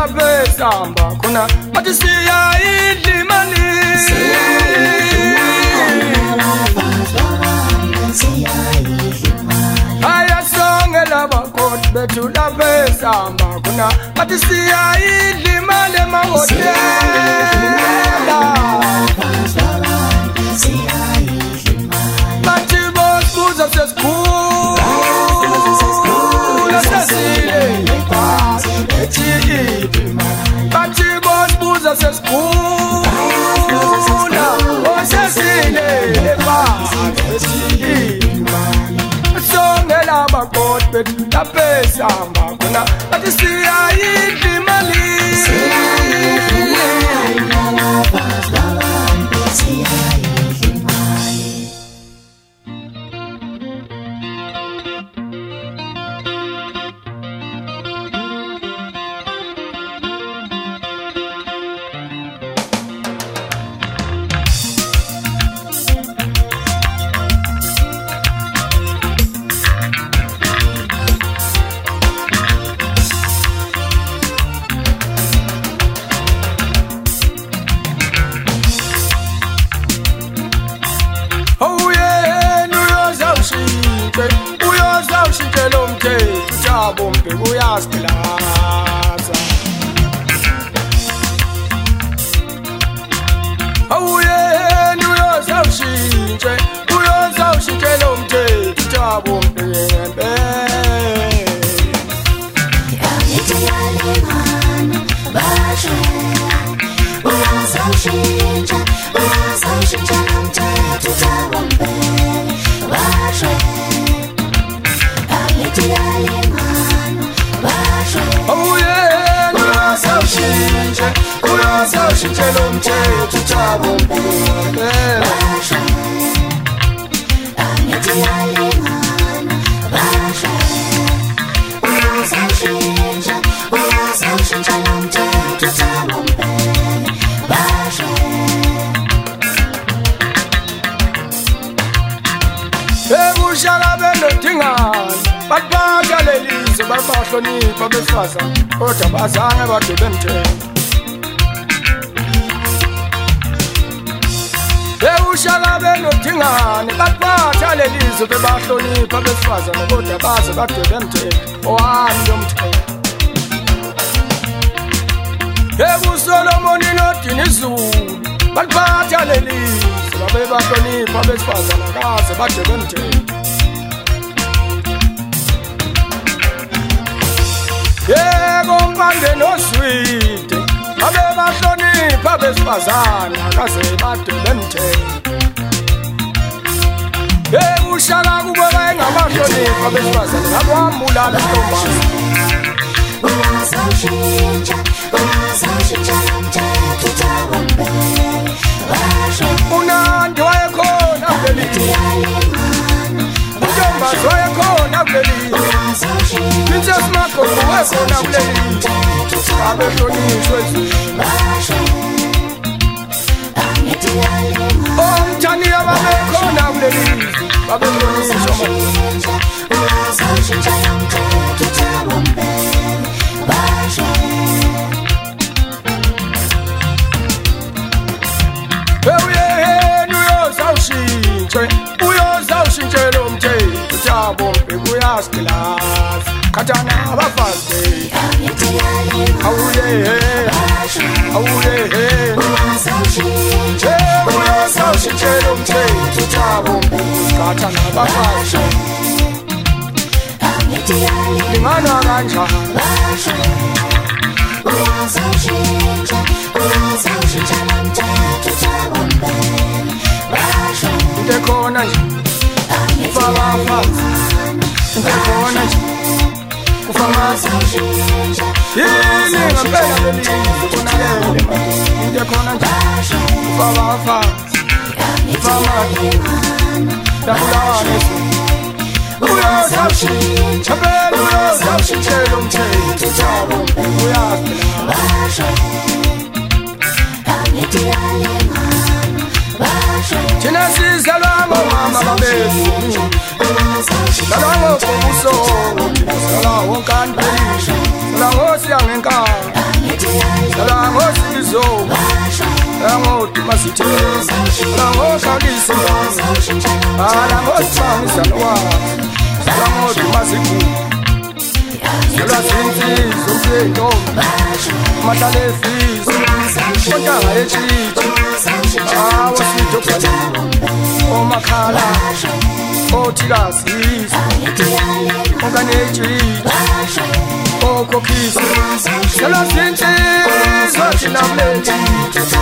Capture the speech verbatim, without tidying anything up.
lapha esamba khona bathi siyayidla imali ayasongela bakhothi bethu lapha esamba khona bathi siyayidla imali emahotela bathi bosibuza sesikhulu sesile bathi bosibuza sesikhula osesile songela bakhothi bethu lapha esamba khona bathi siyayidla imali bombe uyasilaza awuyeni uyozawushintshe uyozawushintshe lo mthetho jabombe ngempela yayithi yalemana bashe uyozawushintsha uyozawushintshe lo mthetho jabombe bashe yayithi yalemana awuyeni uyozawushintshe uyozawushintshe lo mthetho jabombe ngempela yayithi yalemana bashe uyozawushintsha uyozawushintsha lo mthetho jabombe bashe ebushaka benodingana bakuphatha lelizwe babahlonipha besifazane kodwa bazange badube emtheni ebushaka benodingane bakuphatha lelizwe bebahlonipha besifazane kodwa baze badube emtheni owani lo mthetho ebusolomoni nodinizulu bakuphatha lelizwe babebahlonipha besifazane kaze badube emtheni yebo mpande noswide abebahlonipha besifazana kaze badube emtheni ebushaka kubo bayengabahlonipha besifazane ngabambulala ntombazana uyozawushintsha uyozawushintsha lo mthetho jabombe bashe unandi wayekhona kuleli untombazi wayekhona kuleli princess magogo wayekhona kuleli abehlonishwe ezweni omthani ababekhona kuleli babehlonishwa uyozawushintsha lo mthetho jabombe bashe ewuyeni uyozawushintshe uyozawushintshe lo mthetho jabombe uyasilaza khathana abafazi yayithi yalemana awuyehe awuyehe uyozawushintsha uyozawushintshe lo mthetho jabombe khathana abafazi yayithi yalemana lingana kanjani bashe uyozawushintsha uyozawushintsha lo mthetho jabombe bashe into ekhona nje ufaka abafazi into ekhona nje ufaka uyozawushintsha yini ngempela lelizwe konakele into ekhona nje ufaka abafazi ufaka yabulane uyozawushintsha phela uyozawushintshe lo mthetho jabombe uyasilaza bashe yayithi yalemana bashe thina sizalwa ngomama babethu sizalwa ngobuso sizalwa wonkani sizalwa ngosiyangenkani tshithe la ngohlabisa ala ngosibangisa nowazi sangothi masikhulu yelwa zinsizwa umsentombi mahlala efisa kontanga yetshithe awasitho bhalele omakhala othikazisa onganetshithe okhokhisa yelwa zinsizwa thina mletshithe